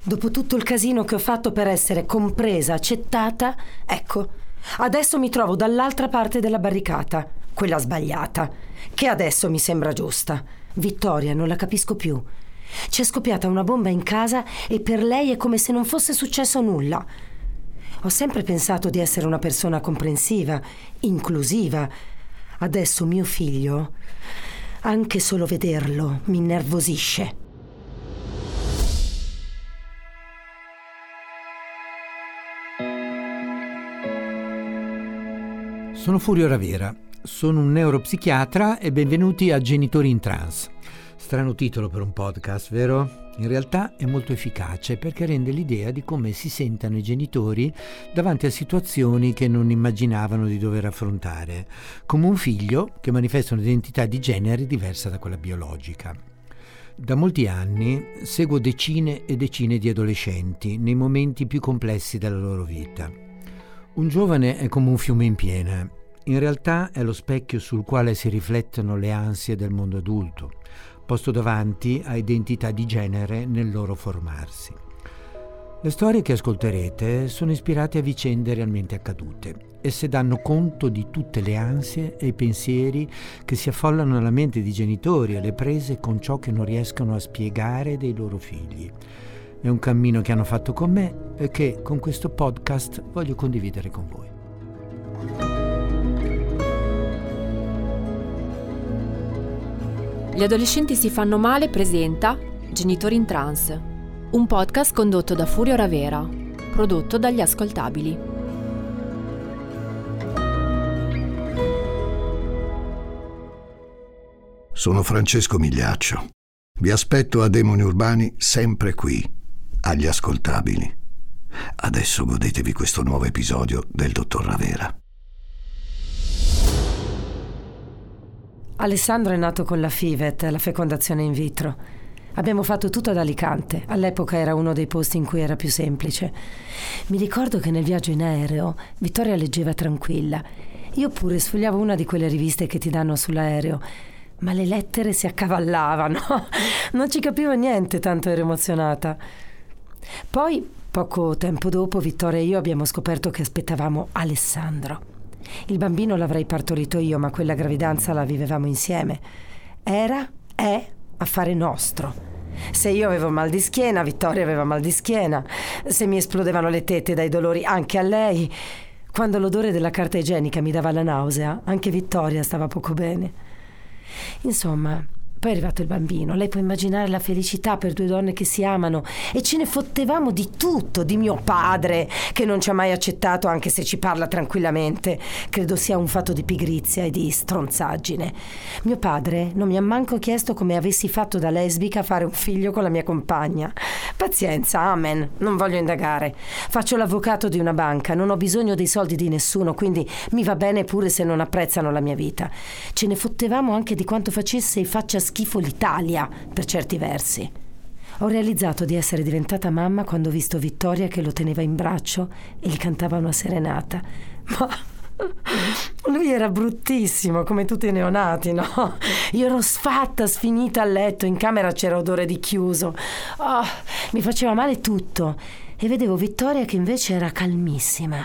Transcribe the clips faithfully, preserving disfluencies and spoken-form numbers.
Dopo tutto il casino che ho fatto per essere compresa, accettata, ecco, adesso mi trovo dall'altra parte della barricata, quella sbagliata, che adesso mi sembra giusta. Vittoria, non la capisco più. C'è scoppiata una bomba in casa e per lei è come se non fosse successo nulla. Ho sempre pensato di essere una persona comprensiva, inclusiva. Adesso mio figlio, anche solo vederlo, mi innervosisce. Sono Furio Ravera, sono un neuropsichiatra e benvenuti a Genitori in Trance. Strano titolo per un podcast, vero? In realtà è molto efficace perché rende l'idea di come si sentano i genitori davanti a situazioni che non immaginavano di dover affrontare, come un figlio che manifesta un'identità di genere diversa da quella biologica. Da molti anni seguo decine e decine di adolescenti nei momenti più complessi della loro vita. Un giovane è come un fiume in piena. In realtà è lo specchio sul quale si riflettono le ansie del mondo adulto, posto davanti a identità di genere nel loro formarsi. Le storie che ascolterete sono ispirate a vicende realmente accadute. Esse danno conto di tutte le ansie e i pensieri che si affollano nella mente di genitori alle prese con ciò che non riescono a spiegare dei loro figli. È un cammino che hanno fatto con me e che con questo podcast voglio condividere con voi. Gli adolescenti si fanno male presenta Genitori in Trance, un podcast condotto da Furio Ravera, prodotto dagli Ascoltabili. Sono Francesco Migliaccio. Vi aspetto a Demoni Urbani sempre qui, agli Ascoltabili. Adesso godetevi questo nuovo episodio del Dottor Ravera. Alessandro è nato con la FIVET, la fecondazione in vitro. Abbiamo fatto tutto ad Alicante. All'epoca era uno dei posti in cui era più semplice. Mi ricordo che nel viaggio in aereo Vittoria leggeva tranquilla. Io pure sfogliavo una di quelle riviste che ti danno sull'aereo, ma le lettere si accavallavano. Non ci capivo niente, tanto ero emozionata. Poi, poco tempo dopo, Vittoria e io abbiamo scoperto che aspettavamo Alessandro. Il bambino l'avrei partorito io, ma quella gravidanza la vivevamo insieme. Era, è, affare nostro. Se io avevo mal di schiena, Vittoria aveva mal di schiena. Se mi esplodevano le tette dai dolori, anche a lei. Quando l'odore della carta igienica mi dava la nausea, anche Vittoria stava poco bene. Insomma, poi è arrivato il bambino. Lei può immaginare la felicità per due donne che si amano, e ce ne fottevamo di tutto, di mio padre che non ci ha mai accettato anche se ci parla tranquillamente. Credo sia un fatto di pigrizia e di stronzaggine. Mio padre non mi ha manco chiesto come avessi fatto da lesbica fare un figlio con la mia compagna. Pazienza, amen, non voglio indagare. Faccio l'avvocato di una banca, non ho bisogno dei soldi di nessuno, quindi mi va bene pure se non apprezzano la mia vita. Ce ne fottevamo anche di quanto facesse e faccia schifo l'Italia, per certi versi. Ho realizzato di essere diventata mamma quando ho visto Vittoria che lo teneva in braccio e gli cantava una serenata. Ma lui era bruttissimo, come tutti i neonati, no? Io ero sfatta, sfinita a letto, in camera c'era odore di chiuso. Oh, mi faceva male tutto. E vedevo Vittoria che invece era calmissima.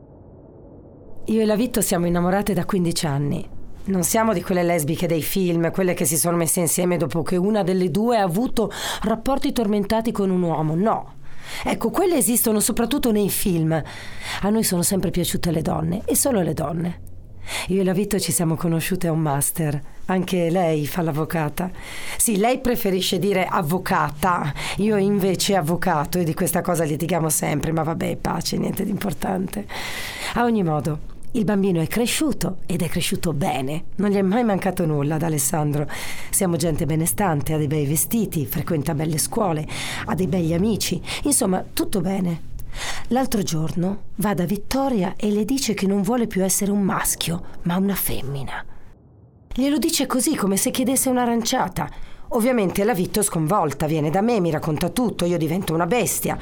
Io e la Vitto siamo innamorate da quindici anni. Non siamo di quelle lesbiche dei film, quelle che si sono messe insieme dopo che una delle due ha avuto rapporti tormentati con un uomo, no. Ecco, quelle esistono soprattutto nei film. A noi sono sempre piaciute le donne, e solo le donne. Io e la Vitto ci siamo conosciute a un master. Anche lei fa l'avvocata. Sì, lei preferisce dire avvocata, io invece avvocato, e di questa cosa litighiamo sempre, ma vabbè, pace, niente di importante. A ogni modo, il bambino è cresciuto ed è cresciuto bene. Non gli è mai mancato nulla ad Alessandro. Siamo gente benestante, ha dei bei vestiti, frequenta belle scuole, ha dei begli amici. Insomma, tutto bene. L'altro giorno va da Vittoria e le dice che non vuole più essere un maschio, ma una femmina. Glielo dice così, come se chiedesse un'aranciata. Ovviamente la Vitto, sconvolta, viene da me, mi racconta tutto, io divento una bestia.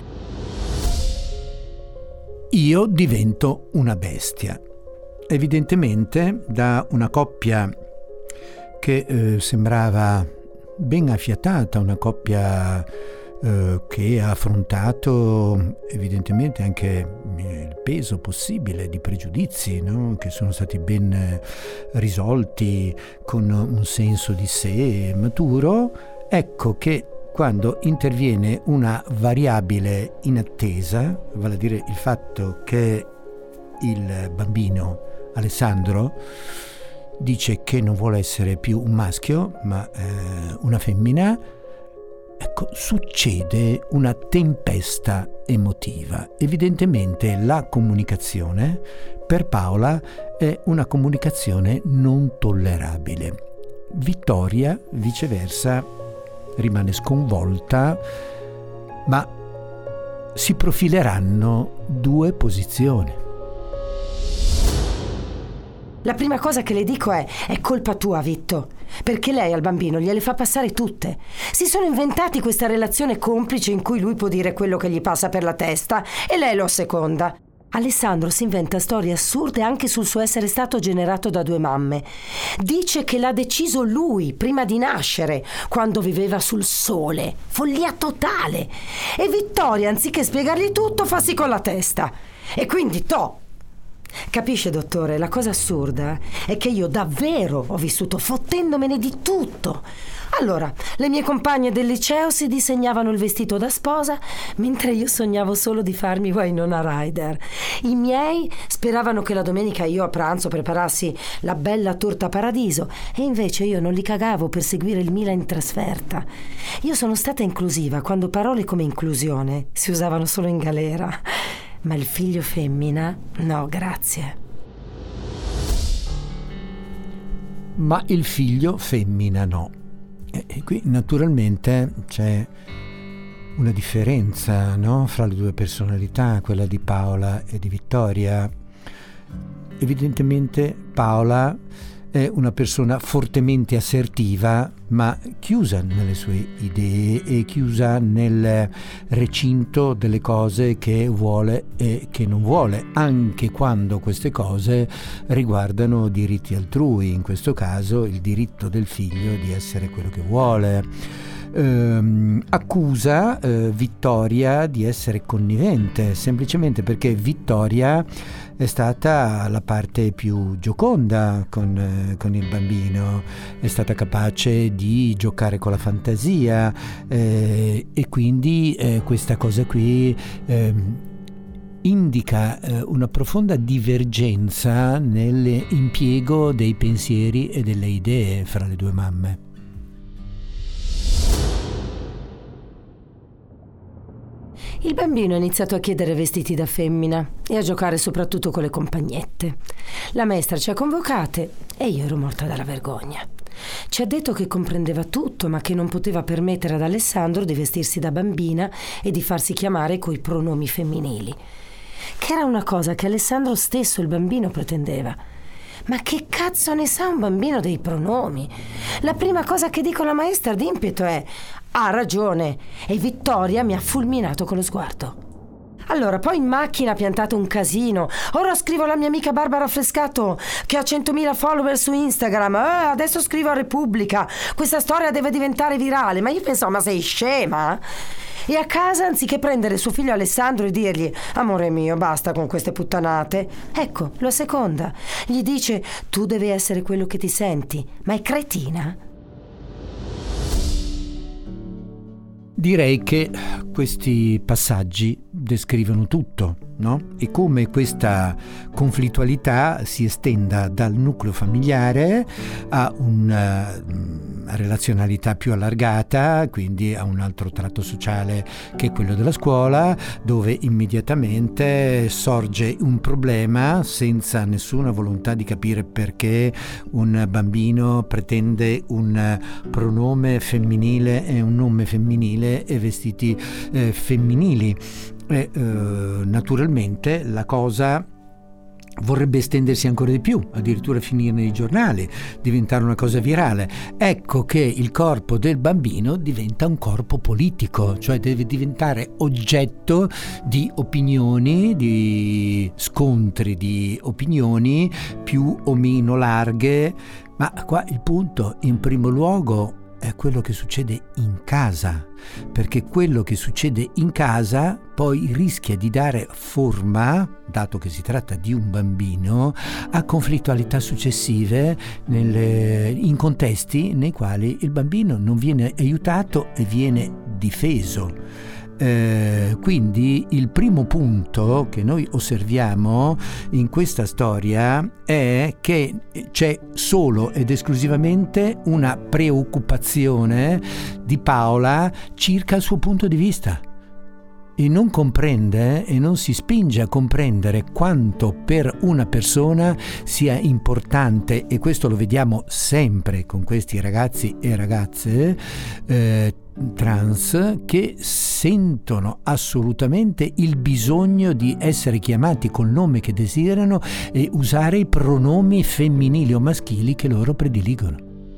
Io divento una bestia. Evidentemente da una coppia che eh, sembrava ben affiatata, una coppia eh, che ha affrontato evidentemente anche il peso possibile di pregiudizi, no? Che sono stati ben risolti con un senso di sé maturo. Ecco che quando interviene una variabile inattesa, vale a dire il fatto che il bambino Alessandro dice che non vuole essere più un maschio ma eh, una femmina, ecco, succede una tempesta emotiva. Evidentemente la comunicazione per Paola è una comunicazione non tollerabile. Vittoria, viceversa, rimane sconvolta, ma si profileranno due posizioni. La prima cosa che le dico è: è colpa tua, Vitto, perché lei al bambino gliele fa passare tutte. Si sono inventati questa relazione complice in cui lui può dire quello che gli passa per la testa e lei lo asseconda. Alessandro si inventa storie assurde anche sul suo essere stato generato da due mamme. Dice che l'ha deciso lui prima di nascere, quando viveva sul sole. Follia totale. E Vittoria, anziché spiegargli tutto, fa sì con la testa. E quindi toh. Capisce, dottore, la cosa assurda è che io davvero ho vissuto fottendomene di tutto. Allora, le mie compagne del liceo si disegnavano il vestito da sposa, mentre io sognavo solo di farmi Winona Ryder. I miei speravano che la domenica io a pranzo preparassi la bella torta paradiso, e invece io non li cagavo per seguire il Milan in trasferta. Io sono stata inclusiva quando parole come inclusione si usavano solo in galera. Ma il figlio femmina, no, grazie. Ma il figlio femmina no. E, e qui naturalmente c'è una differenza, no? Fra le due personalità, quella di Paola e di Vittoria. Evidentemente Paola è una persona fortemente assertiva, ma chiusa nelle sue idee e chiusa nel recinto delle cose che vuole e che non vuole, anche quando queste cose riguardano diritti altrui, in questo caso il diritto del figlio di essere quello che vuole. Ehm, accusa eh, Vittoria di essere connivente, semplicemente perché Vittoria è stata la parte più gioconda con, eh, con il bambino, è stata capace di giocare con la fantasia eh, e quindi eh, questa cosa qui eh, indica eh, una profonda divergenza nell'impiego dei pensieri e delle idee fra le due mamme. Il bambino ha iniziato a chiedere vestiti da femmina e a giocare soprattutto con le compagnette. La maestra ci ha convocate e io ero morta dalla vergogna. Ci ha detto che comprendeva tutto, ma che non poteva permettere ad Alessandro di vestirsi da bambina e di farsi chiamare coi pronomi femminili, che era una cosa che Alessandro stesso, il bambino, pretendeva. Ma che cazzo ne sa un bambino dei pronomi? La prima cosa che dico alla maestra d'impeto è: ha ragione, e Vittoria mi ha fulminato con lo sguardo. Allora, poi in macchina ha piantato un casino. Ora scrivo alla mia amica Barbara Frescato, che ha centomila follower su Instagram. Eh, adesso scrivo a Repubblica. Questa storia deve diventare virale. Ma io pensavo: ma sei scema? E a casa, anziché prendere suo figlio Alessandro e dirgli: amore mio, basta con queste puttanate, ecco, lo asseconda. Gli dice: tu devi essere quello che ti senti. Ma è cretina? Direi che questi passaggi descrivono tutto, no? E come questa conflittualità si estenda dal nucleo familiare a una relazionalità più allargata, quindi a un altro tratto sociale che è quello della scuola, dove immediatamente sorge un problema senza nessuna volontà di capire perché un bambino pretende un pronome femminile e un nome femminile e vestiti eh, femminili. E, eh, naturalmente la cosa vorrebbe estendersi ancora di più, addirittura finire nei giornali, diventare una cosa virale. Ecco che il corpo del bambino diventa un corpo politico, cioè deve diventare oggetto di opinioni, di scontri di opinioni più o meno larghe. Ma qua il punto, in primo luogo, è quello che succede in casa, perché quello che succede in casa poi rischia di dare forma, dato che si tratta di un bambino, a conflittualità successive nelle, in contesti nei quali il bambino non viene aiutato e viene difeso. Eh, quindi il primo punto che noi osserviamo in questa storia è che c'è solo ed esclusivamente una preoccupazione di Paola circa il suo punto di vista e non comprende e non si spinge a comprendere quanto per una persona sia importante, e questo lo vediamo sempre con questi ragazzi e ragazze eh, trans, che sentono assolutamente il bisogno di essere chiamati col nome che desiderano e usare i pronomi femminili o maschili che loro prediligono.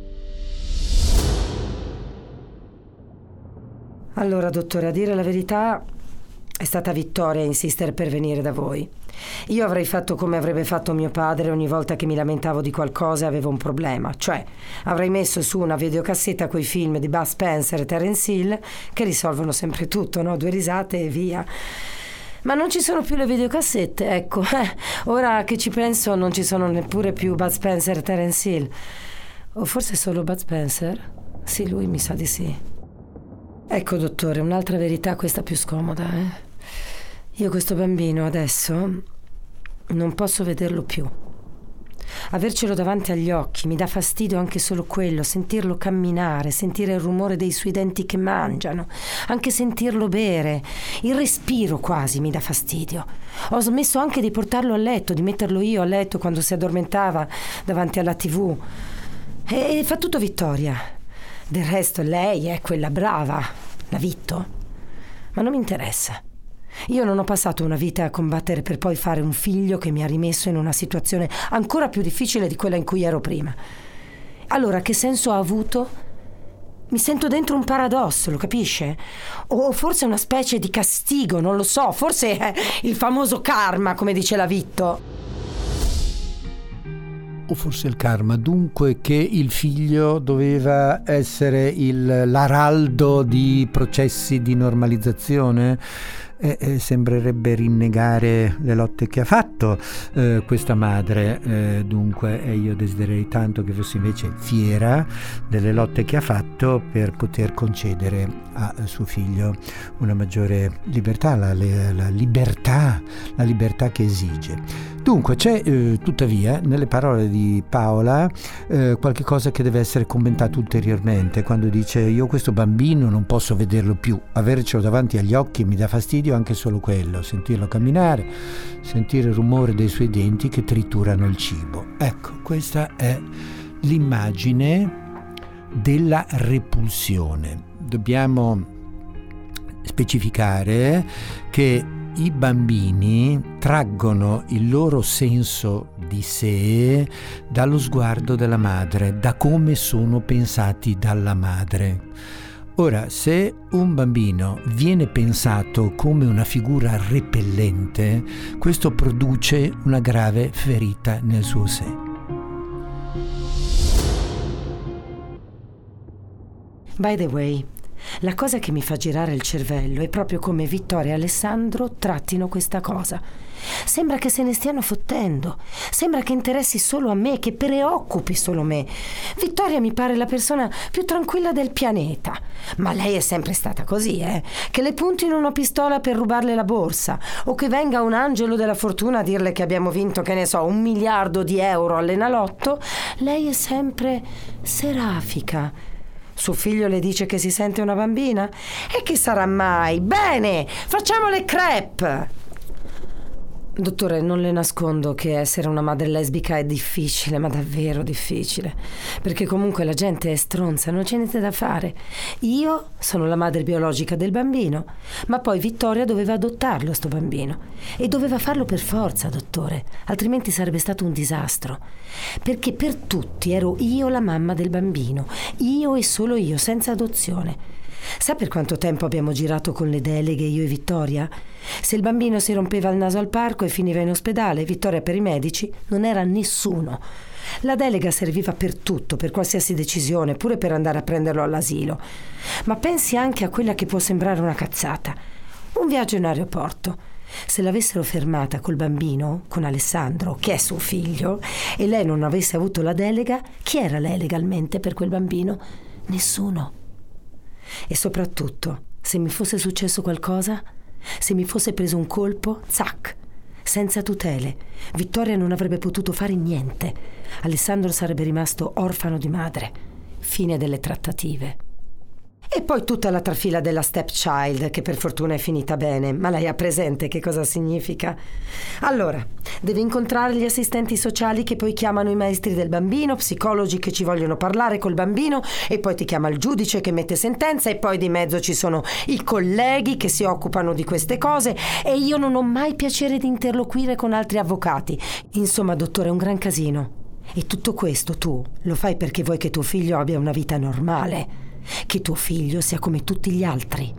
Allora, dottore, a dire la verità, è stata Vittoria a insistere per venire da voi. Io avrei fatto come avrebbe fatto mio padre ogni volta che mi lamentavo di qualcosa e avevo un problema, cioè avrei messo su una videocassetta coi film di Bud Spencer e Terence Hill che risolvono sempre tutto, no? Due risate e via. Ma non ci sono più le videocassette, ecco. Eh, ora che ci penso non ci sono neppure più Bud Spencer e Terence Hill. O forse solo Bud Spencer? Sì, lui mi sa di sì. Ecco, dottore, un'altra verità, questa più scomoda, eh. Io questo bambino adesso non posso vederlo più. Avercelo davanti agli occhi mi dà fastidio anche solo quello, sentirlo camminare, sentire il rumore dei suoi denti che mangiano, anche sentirlo bere, il respiro quasi mi dà fastidio. Ho smesso anche di portarlo a letto, di metterlo io a letto quando si addormentava davanti alla tivù. E, e fa tutto Vittoria. Del resto lei è quella brava, la Vitto. Ma non mi interessa. Io non ho passato una vita a combattere per poi fare un figlio che mi ha rimesso in una situazione ancora più difficile di quella in cui ero prima. Allora, che senso ha avuto? Mi sento dentro un paradosso, lo capisce? O forse una specie di castigo, non lo so, forse è il famoso karma, come dice la Vitto. O forse il karma, dunque che il figlio doveva essere il, l'araldo di processi di normalizzazione? Eh, eh, sembrerebbe rinnegare le lotte che ha fatto eh, questa madre, eh, dunque eh, io desidererei tanto che fosse invece fiera delle lotte che ha fatto per poter concedere a, a suo figlio una maggiore libertà, la, la, la libertà, la libertà che esige. Dunque c'è eh, tuttavia nelle parole di Paola eh, qualche cosa che deve essere commentato ulteriormente quando dice: io questo bambino non posso vederlo più, avercelo davanti agli occhi mi dà fastidio anche solo quello, sentirlo camminare, sentire il rumore dei suoi denti che triturano il cibo. Ecco, questa è l'immagine della repulsione. Dobbiamo specificare che i bambini traggono il loro senso di sé dallo sguardo della madre, da come sono pensati dalla madre. Ora, se un bambino viene pensato come una figura repellente, questo produce una grave ferita nel suo sé. By the way, la cosa che mi fa girare il cervello è proprio come Vittoria e Alessandro trattino questa cosa. Sembra che se ne stiano fottendo, sembra che interessi solo a me, che preoccupi solo me. Vittoria mi pare la persona più tranquilla del pianeta, ma lei è sempre stata così, eh? Che le puntino una pistola per rubarle la borsa, o che venga un angelo della fortuna a dirle che abbiamo vinto, che ne so, un miliardo di euro all'Enalotto, lei è sempre serafica. Suo figlio le dice che si sente una bambina? E che sarà mai? Bene, facciamo le crepe! Dottore, non le nascondo che essere una madre lesbica è difficile, ma davvero difficile, perché comunque la gente è stronza, non c'è niente da fare. Io sono la madre biologica del bambino, ma poi Vittoria doveva adottarlo, sto bambino, e doveva farlo per forza, dottore, altrimenti sarebbe stato un disastro, perché per tutti ero io la mamma del bambino, io e solo io, senza adozione. Sa per quanto tempo abbiamo girato con le deleghe io e Vittoria? Se il bambino si rompeva il naso al parco e finiva in ospedale, Vittoria per i medici non era nessuno. La delega serviva per tutto, per qualsiasi decisione, pure per andare a prenderlo all'asilo. Ma pensi anche a quella che può sembrare una cazzata. Un viaggio in aeroporto. Se l'avessero fermata col bambino, con Alessandro, che è suo figlio, e lei non avesse avuto la delega, chi era lei legalmente per quel bambino? Nessuno. E soprattutto, se mi fosse successo qualcosa, se mi fosse preso un colpo, zac, senza tutele, Vittoria non avrebbe potuto fare niente. Alessandro sarebbe rimasto orfano di madre. Fine delle trattative. E poi tutta la trafila della stepchild, che per fortuna è finita bene, ma lei ha presente che cosa significa? Allora, deve incontrare gli assistenti sociali che poi chiamano i maestri del bambino, psicologi che ci vogliono parlare col bambino, e poi ti chiama il giudice che mette sentenza, e poi di mezzo ci sono i colleghi che si occupano di queste cose, e io non ho mai piacere di interloquire con altri avvocati. Insomma, dottore, è un gran casino. E tutto questo tu lo fai perché vuoi che tuo figlio abbia una vita normale, che tuo figlio sia come tutti gli altri.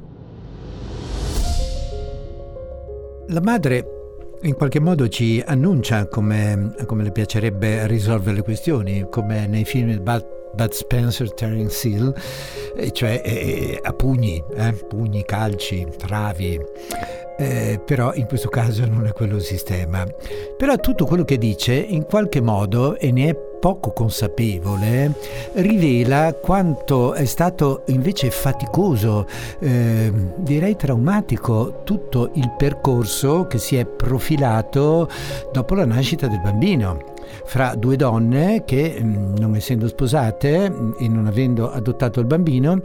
La madre in qualche modo ci annuncia come, come le piacerebbe risolvere le questioni, come nei film di Bud, Bud Spencer, Terence Hill, cioè eh, a pugni, eh, pugni, calci, travi. Eh, però in questo caso non è quello il sistema. Però tutto quello che dice in qualche modo, e ne è poco consapevole, rivela quanto è stato invece faticoso, eh, direi traumatico, tutto il percorso che si è profilato dopo la nascita del bambino, fra due donne che, non essendo sposate e non avendo adottato il bambino,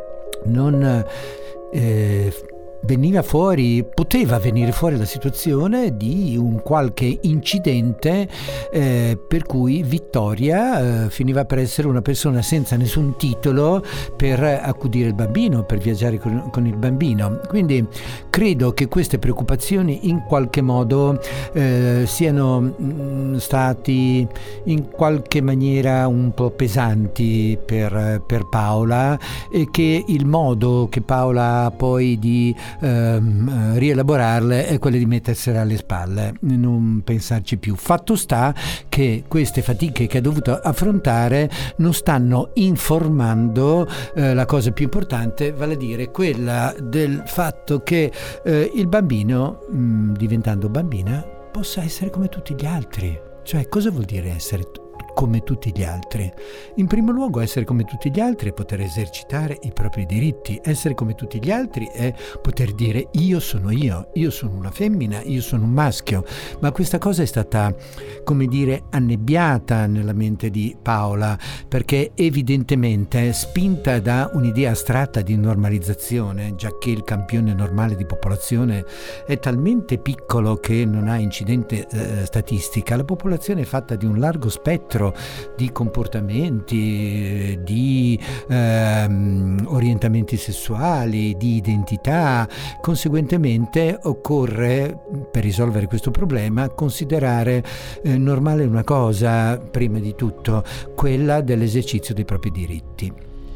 non eh, veniva fuori, poteva venire fuori la situazione di un qualche incidente eh, per cui Vittoria eh, finiva per essere una persona senza nessun titolo per accudire il bambino, per viaggiare con, con il bambino. Quindi credo che queste preoccupazioni in qualche modo eh, siano mh, stati in qualche maniera un po' pesanti per, per Paola, e che il modo che Paola ha poi di Ehm, rielaborarle è quelle di mettersela alle spalle, non pensarci più. Fatto sta che queste fatiche che ha dovuto affrontare non stanno informando eh, la cosa più importante, vale a dire quella del fatto che eh, il bambino, mh, diventando bambina, possa essere come tutti gli altri. Cioè, cosa vuol dire essere t- come tutti gli altri? In primo luogo, essere come tutti gli altri è poter esercitare i propri diritti. Essere come tutti gli altri è poter dire io sono io, io sono una femmina, io sono un maschio. Ma questa cosa è stata, come dire, annebbiata nella mente di Paola, perché evidentemente spinta da un'idea astratta di normalizzazione, giacché il campione normale di popolazione è talmente piccolo che non ha incidente eh, statistica. La popolazione è fatta di un largo spettro di comportamenti, di ehm, orientamenti sessuali, di identità. Conseguentemente occorre, per risolvere questo problema, considerare eh, normale una cosa, prima di tutto, quella dell'esercizio dei propri diritti.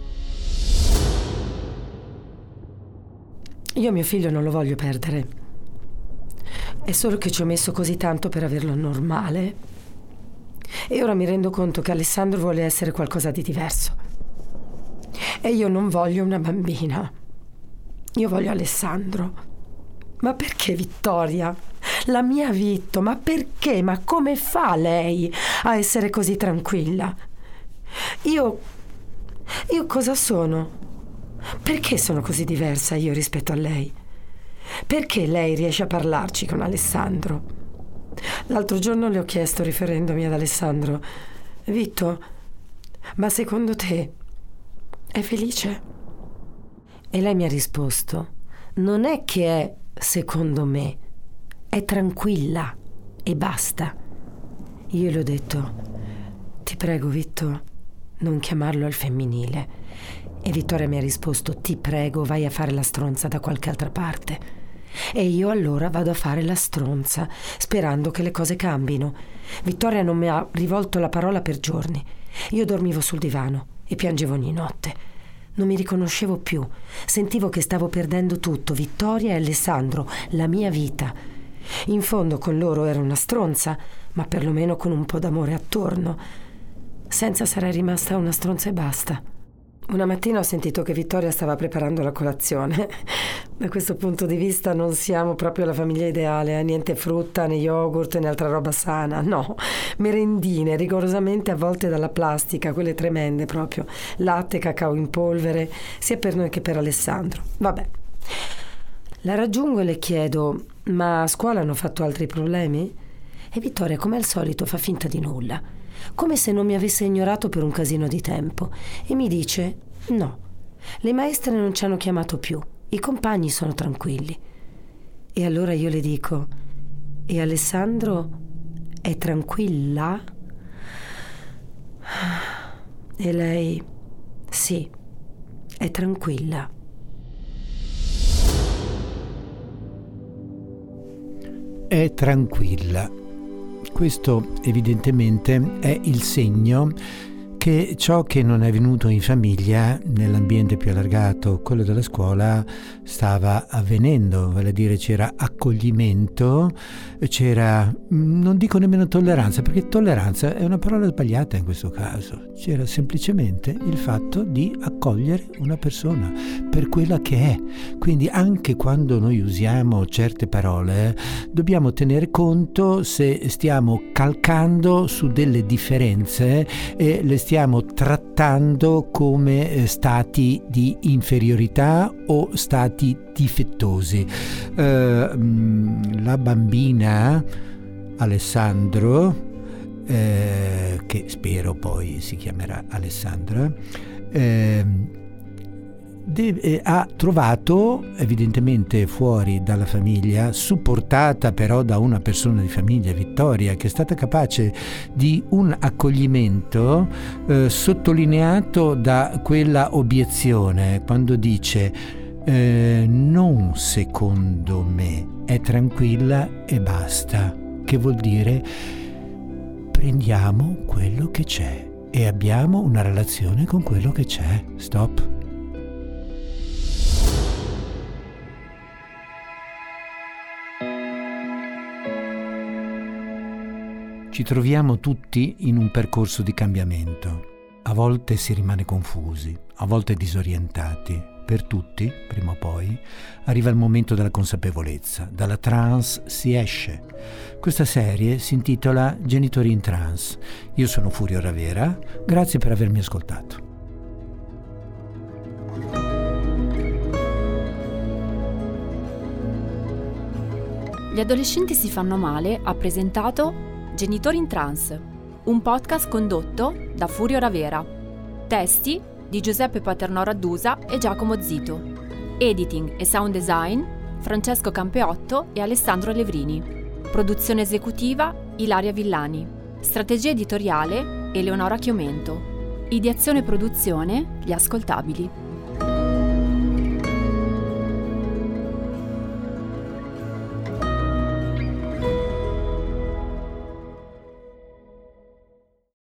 Io mio figlio non lo voglio perdere. È solo che ci ho messo così tanto per averlo normale. E ora mi rendo conto che Alessandro vuole essere qualcosa di diverso. E io non voglio una bambina. Io voglio Alessandro. Ma perché Vittoria? La mia Vitto, ma perché? Ma come fa lei a essere così tranquilla? Io... Io cosa sono? Perché sono così diversa io rispetto a lei? Perché lei riesce a parlarci con Alessandro? L'altro giorno le ho chiesto, riferendomi ad Alessandro: Vitto, ma secondo te è felice? E lei mi ha risposto: non è che è secondo me, è tranquilla e basta. Io le ho detto: ti prego Vitto, non chiamarlo al femminile. E Vittoria mi ha risposto: ti prego, vai a fare la stronza da qualche altra parte. E io allora vado a fare la stronza, sperando che le cose cambino. Vittoria non mi ha rivolto la parola per giorni. Io dormivo sul divano e piangevo ogni notte. Non mi riconoscevo più. Sentivo che stavo perdendo tutto, Vittoria e Alessandro, la mia vita. In fondo con loro ero una stronza, ma perlomeno con un po' d'amore attorno. Senza sarei rimasta una stronza e basta. Una mattina ho sentito che Vittoria stava preparando la colazione. Da questo punto di vista non siamo proprio la famiglia ideale, eh? Niente frutta, né yogurt, né altra roba sana, no. Merendine rigorosamente avvolte dalla plastica, quelle tremende proprio. Latte, cacao in polvere, sia per noi che per Alessandro. Vabbè. La raggiungo e le chiedo: ma a scuola hanno fatto altri problemi? E Vittoria, come al solito, fa finta di nulla, come se non mi avesse ignorato per un casino di tempo, e mi dice: no, le maestre non ci hanno chiamato più, i compagni sono tranquilli. E allora io le dico: e Alessandro è tranquilla? E lei: sì, è tranquilla. È tranquilla. Questo evidentemente è il segno che ciò che non è venuto in famiglia, nell'ambiente più allargato, quello della scuola, stava avvenendo, vale a dire c'era accoglimento, c'era, non dico nemmeno tolleranza, perché tolleranza è una parola sbagliata in questo caso, c'era semplicemente il fatto di accogliere una persona per quella che è. Quindi anche quando noi usiamo certe parole dobbiamo tenere conto se stiamo calcando su delle differenze e le stiamo trattando come stati di inferiorità o stati difettosi. Eh, la bambina Alessandro, eh, che spero poi si chiamerà Alessandra, eh, Deve, ha trovato, evidentemente fuori dalla famiglia, supportata però da una persona di famiglia, Vittoria, che è stata capace di un accoglimento eh, sottolineato da quella obiezione quando dice eh, non secondo me, è tranquilla e basta, che vuol dire prendiamo quello che c'è e abbiamo una relazione con quello che c'è. Stop. Ci troviamo tutti in un percorso di cambiamento. A volte si rimane confusi, a volte disorientati. Per tutti, prima o poi, arriva il momento della consapevolezza. Dalla trance si esce. Questa serie si intitola Genitori in Trance. Io sono Furio Ravera, grazie per avermi ascoltato. Gli adolescenti si fanno male ha presentato Genitori in Trance, un podcast condotto da Furio Ravera. Testi di Giuseppe Paternò Raddusa e Giacomo Zito. Editing e sound design Francesco Campeotto e Alessandro Levrini. Produzione esecutiva Ilaria Villani. Strategia editoriale Eleonora Chiomento. Ideazione e produzione Gli Ascoltabili.